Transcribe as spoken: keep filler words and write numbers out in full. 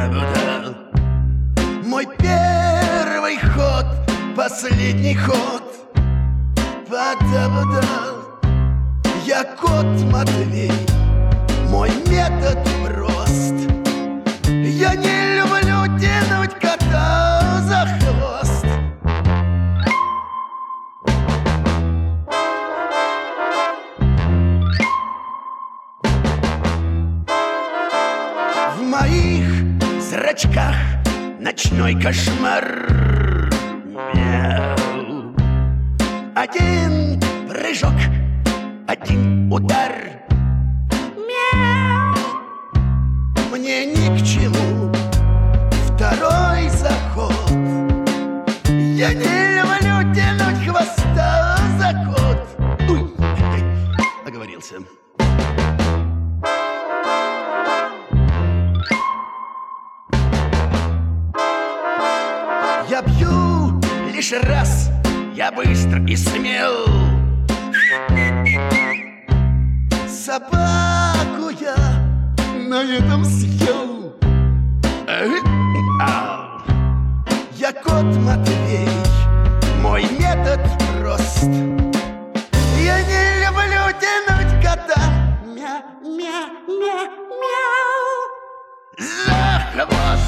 Бада-бада. Мой первый ход, последний ход. Бада-бада. Я кот Матвей, мой метод прост. Я не люблю тянуть кота за хвост. В моих зрачках ночной кошмар. Мяу. Один прыжок, один удар. Мяу. Мне ни к чему второй заход. Я не люблю тянуть хвоста за кот. Уй, оговорился. Я бью лишь раз, я быстр и смел. Собаку я на этом съел. Я кот Матвей, мой метод прост. Я не люблю тянуть кота. Мя, мя, мя, мяу. За хвост.